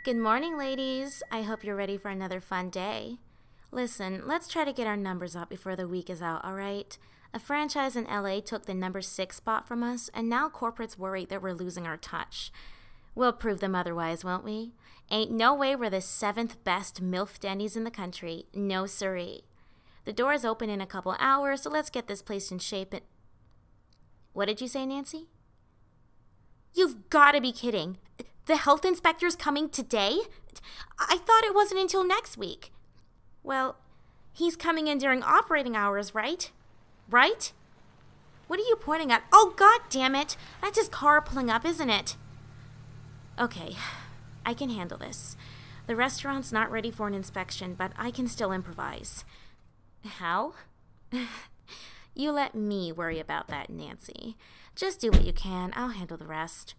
Good morning, ladies. I hope you're ready for another fun day. Listen, let's try to get our numbers up before the week is out, all right? A franchise in LA took the number 6 spot from us, and now corporate's worried that we're losing our touch. We'll prove them otherwise, won't we? Ain't no way we're the 7th best MILF Denny's in the country. No siree. The doors open in a couple hours, so let's get this place in shape and... What did you say, Nancy? You've got to be kidding. The health inspector's coming today? I thought it wasn't until next week. Well, he's coming in during operating hours, right? Right? What are you pointing at? Oh, God damn it. That's his car pulling up, isn't it? Okay, I can handle this. The restaurant's not ready for an inspection, but I can still improvise. How? You let me worry about that, Nancy. Just do what you can. I'll handle the rest.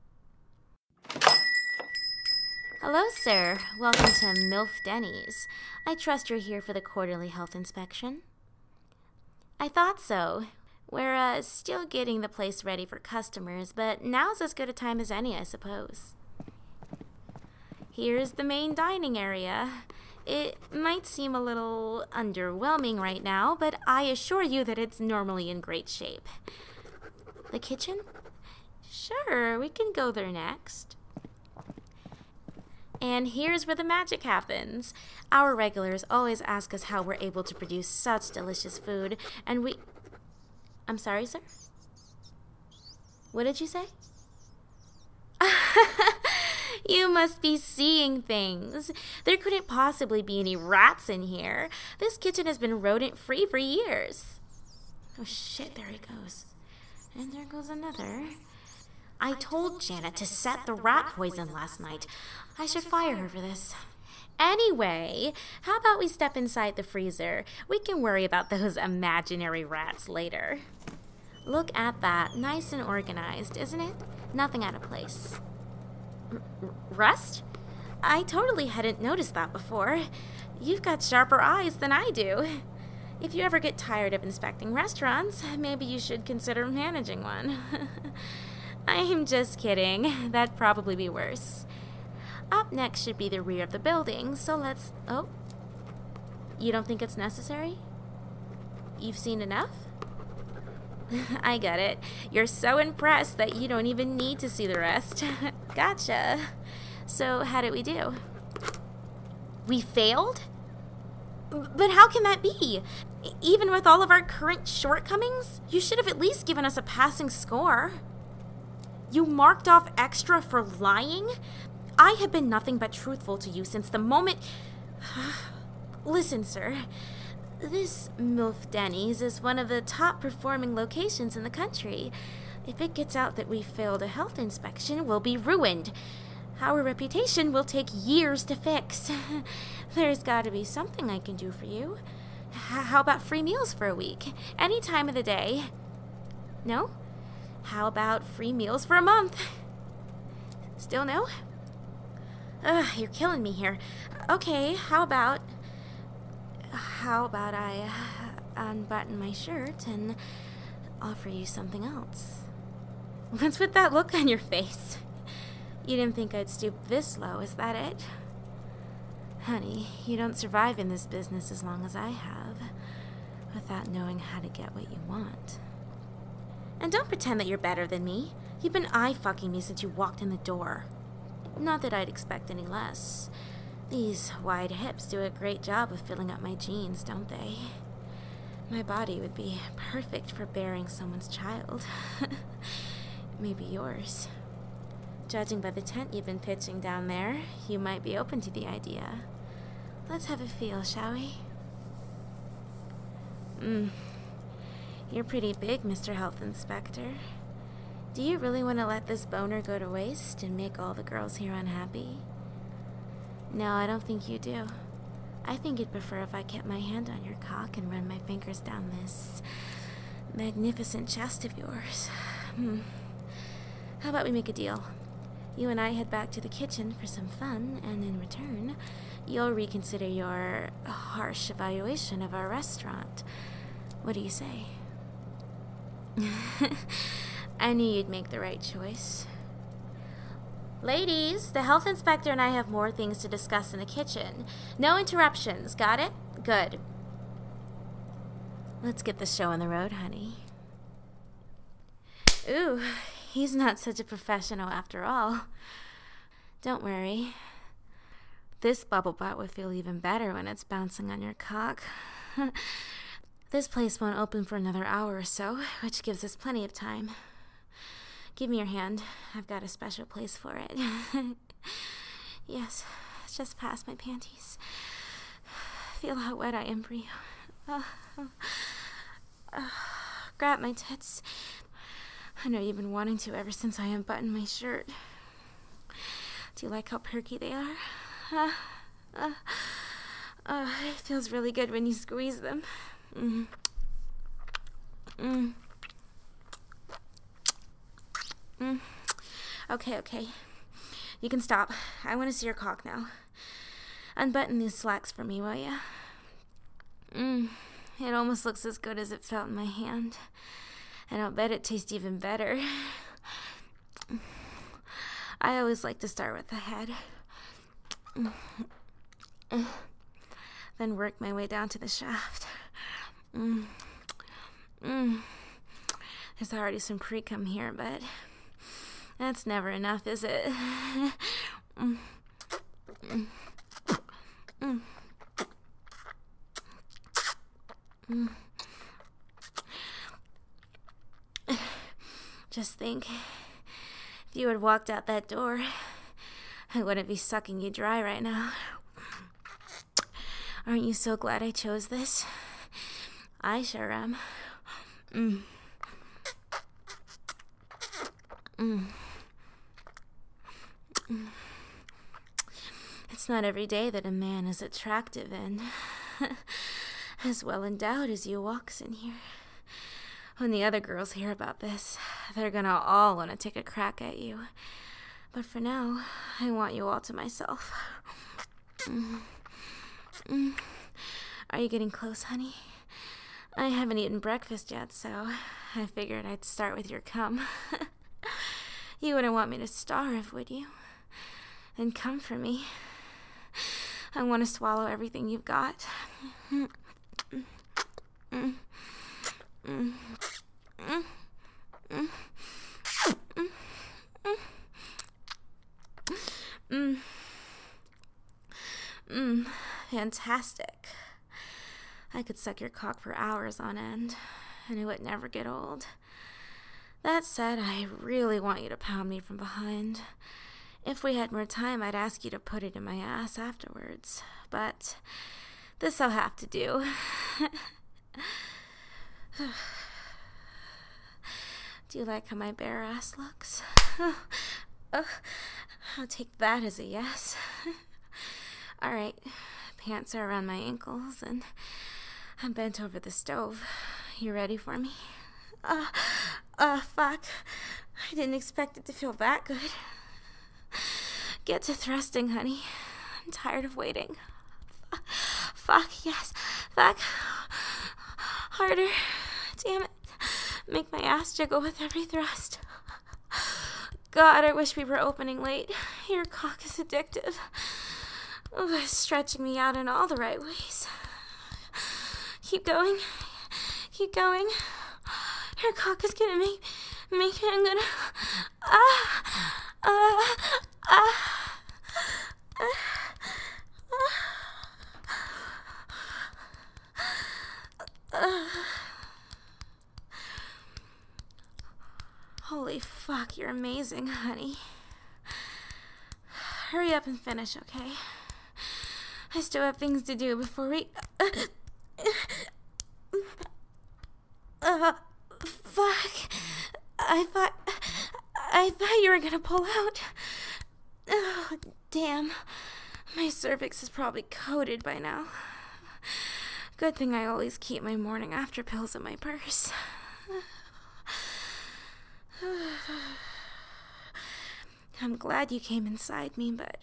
Hello, sir. Welcome to MILF Denny's. I trust you're here for the quarterly health inspection. I thought so. We're still getting the place ready for customers, but now's as good a time as any, I suppose. Here's the main dining area. It might seem a little underwhelming right now, but I assure you that it's normally in great shape. The kitchen? Sure, we can go there next. And here's where the magic happens. Our regulars always ask us how we're able to produce such delicious food, and we... I'm sorry, sir? What did you say? You must be seeing things. There couldn't possibly be any rats in here. This kitchen has been rodent-free for years. Oh, shit, there he goes. And there goes another. I told Janet to set the rat poison last night. I should fire her for this. Anyway, how about we step inside the freezer? We can worry about those imaginary rats later. Look at that. Nice and organized, isn't it? Nothing out of place. Rust? I totally hadn't noticed that before. You've got sharper eyes than I do. If you ever get tired of inspecting restaurants, maybe you should consider managing one. I'm just kidding. That'd probably be worse. Up next should be the rear of the building, so let's... Oh. You don't think it's necessary? You've seen enough? I get it. You're so impressed that you don't even need to see the rest. Gotcha. So, how did we do? We failed? But how can that be? Even with all of our current shortcomings, you should have at least given us a passing score. You marked off extra for lying? I have been nothing but truthful to you since the moment... Listen, sir. This MILF Denny's is one of the top performing locations in the country. If it gets out that we failed a health inspection, we'll be ruined. Our reputation will take years to fix. There's got to be something I can do for you. How about free meals for a week? Any time of the day. No? How about free meals for a month? Still no? You're killing me here. Okay, how about I unbutton my shirt and offer you something else? What's with that look on your face? You didn't think I'd stoop this low, is that it? Honey, you don't survive in this business as long as I have, without knowing how to get what you want. And don't pretend that you're better than me. You've been eye-fucking me since you walked in the door. Not that I'd expect any less. These wide hips do a great job of filling up my jeans, don't they? My body would be perfect for bearing someone's child. Maybe yours. Judging by the tent you've been pitching down there, you might be open to the idea. Let's have a feel, shall we? You're pretty big, Mr. Health Inspector. Do you really want to let this boner go to waste and make all the girls here unhappy? No, I don't think you do. I think you'd prefer if I kept my hand on your cock and run my fingers down this magnificent chest of yours. How about we make a deal? You and I head back to the kitchen for some fun, and in return, you'll reconsider your harsh evaluation of our restaurant. What do you say? I knew you'd make the right choice. Ladies, the health inspector and I have more things to discuss in the kitchen. No interruptions, got it? Good. Let's get the show on the road, honey. Ooh, he's not such a professional after all. Don't worry. This bubble butt would feel even better when it's bouncing on your cock. This place won't open for another hour or so, which gives us plenty of time. Give me your hand. I've got a special place for it. Yes, just past my panties. Feel how wet I am for you. Grab my tits. I know you've been wanting to ever since I unbuttoned my shirt. Do you like how perky they are? It feels really good when you squeeze them. Okay. You can stop. I want to see your cock now. Unbutton these slacks for me, will ya? It almost looks as good as it felt in my hand. And I'll bet it tastes even better. I always like to start with the head. Then work my way down to the shaft. There's already some pre-cum here, but that's never enough, is it? Just think, if you had walked out that door, I wouldn't be sucking you dry right now. Aren't you so glad I chose this? I sure am. It's not every day that a man as attractive and as well endowed as you walks in here. When the other girls hear about this, they're gonna all want to take a crack at you. But for now, I want you all to myself. Are you getting close, honey? I haven't eaten breakfast yet, so I figured I'd start with your cum. You wouldn't want me to starve, would you? Then come for me. I want to swallow everything you've got. Fantastic. I could suck your cock for hours on end, and it would never get old. That said, I really want you to pound me from behind. If we had more time, I'd ask you to put it in my ass afterwards. But this I'll have to do. Do you like how my bare ass looks? I'll take that as a yes. Alright, pants are around my ankles, and I'm bent over the stove. You ready for me? Fuck. I didn't expect it to feel that good. Get to thrusting, honey. I'm tired of waiting. Fuck, yes. Fuck. Harder. Damn it. Make my ass jiggle with every thrust. God, I wish we were opening late. Your cock is addictive. Oh, it's stretching me out in all the right ways. Keep going. Keep going. Your cock is gonna make I'm gonna Holy fuck, you're amazing, honey. Hurry up and finish, okay? I still have things to do before we... Fuck. I thought you were gonna pull out. Oh, damn. My cervix is probably coated by now. Good thing I always keep my morning after pills in my purse. I'm glad you came inside me, but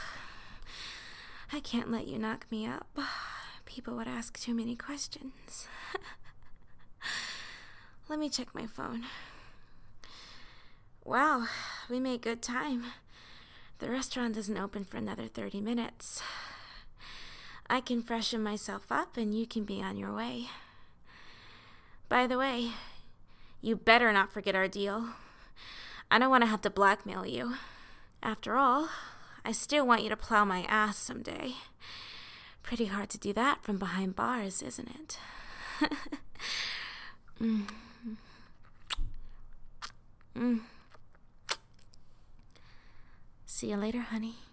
I can't let you knock me up. People would ask too many questions. Let me check my phone. Wow, we made good time. The restaurant doesn't open for another 30 minutes. I can freshen myself up and you can be on your way. By the way, you better not forget our deal. I don't want to have to blackmail you. After all, I still want you to plow my ass someday. Pretty hard to do that from behind bars, isn't it? See you later, honey.